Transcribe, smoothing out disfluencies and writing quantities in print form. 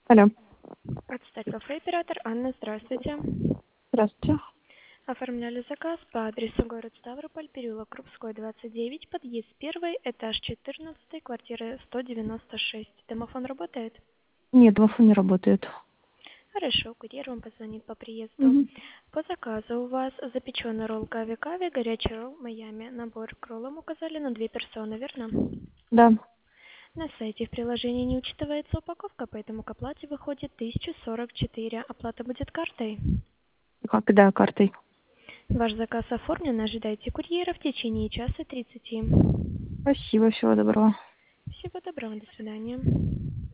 Алло, Отстать оператор. Анна, здравствуйте. здравствуйте. Оформляли заказ по адресу город Ставрополь, переулок Крупской, 29, подъезд 1, этаж 14, квартира 196. Домофон работает? Нет, домофон не работает. Хорошо, курьер вам позвонит по приезду. Мгм. По заказу у вас запеченный ролл кави-кави, горячий ролл Майами. Набор к роллам указали на 2 персоны, верно? Да. На сайте в приложении не учитывается упаковка, поэтому к оплате выходит 1044. Оплата будет картой. Как, да, картой. Ваш заказ оформлен, ожидайте курьера в течение часа 30. Спасибо, всего доброго. Всего доброго, до свидания.